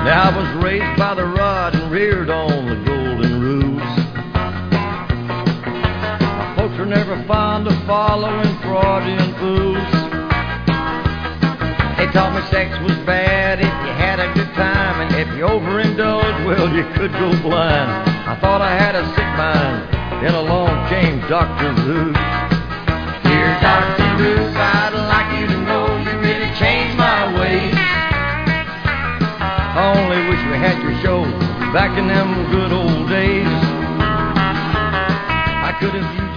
Now I was raised by the rod and reared on the golden rules. My folks were never fond of following fraudulent fools. They taught me sex was bad if you had a good time, and if you overindulged, well, you could go blind. I thought I had a sick mind, then along came Dr. Ruth. Dear Dr. Ruth, I'd like you to know you really changed my ways. I only wish we had your show back in them good old days. I could have used